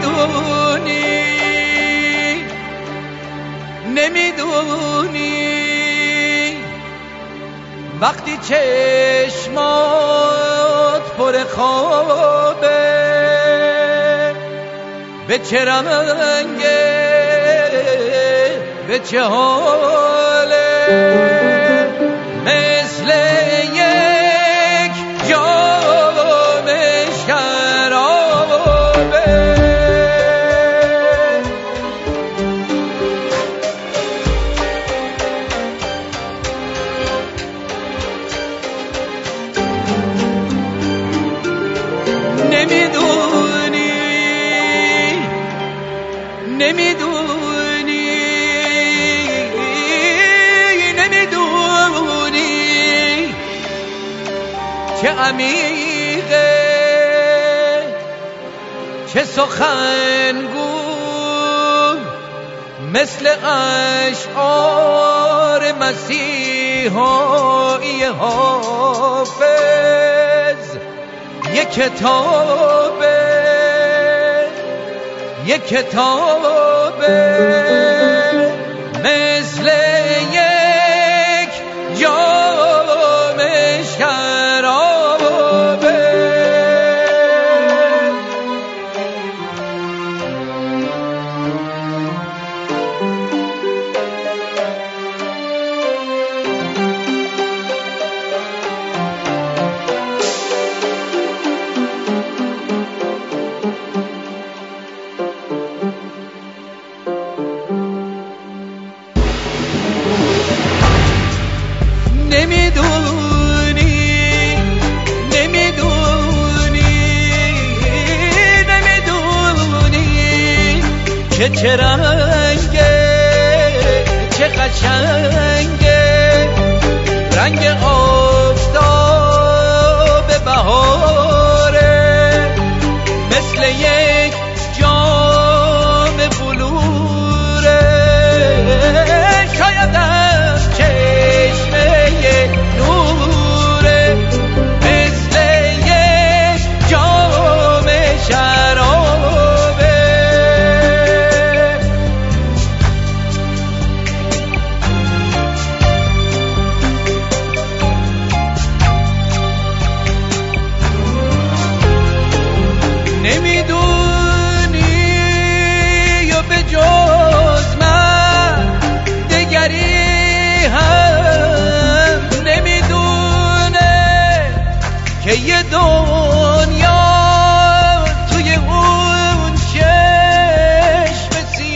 نمیدونی وقتی چشمات پر خوابه به چه رنگه به چه حاله مثل یک جام شرابه نمیدونی چه عمیقه چه سخنگو مثل اشعار مسیحایی حافظ یک کتابه مثل یک جام شرابه که چه رنگه چه قشنگه رنگ آفتاب بهاره مثل یک جام بلوره شاید از چشمه نوره مثل یک جام شرابه که یه دنیا توی اون چشم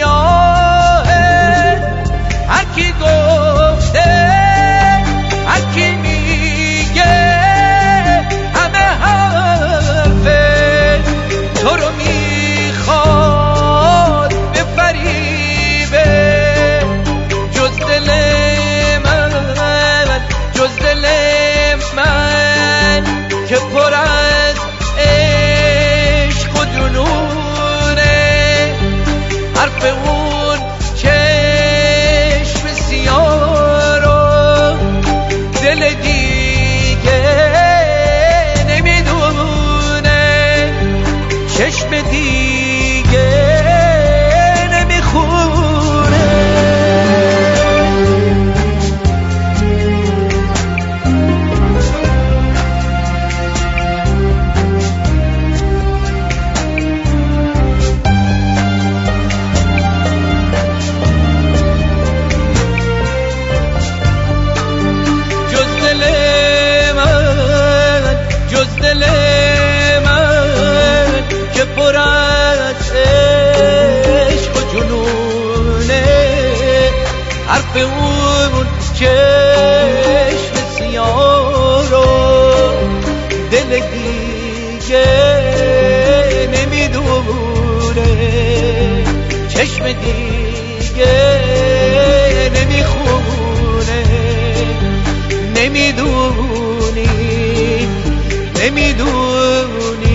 سیاهه هر کی گفته هر کی میگه همه حرفه تو رو میخواد بفریبه جز دل من که پر از عشق و جنونه حرف اون چشم سیاه رو دل دیگه نمیدونه چشم دیگه نمیخونه پر از عشق و جنونه حرف اون چشم سیاه رو دل دیگه نمیدونه چشم دیگه نمیخونه نمیدونی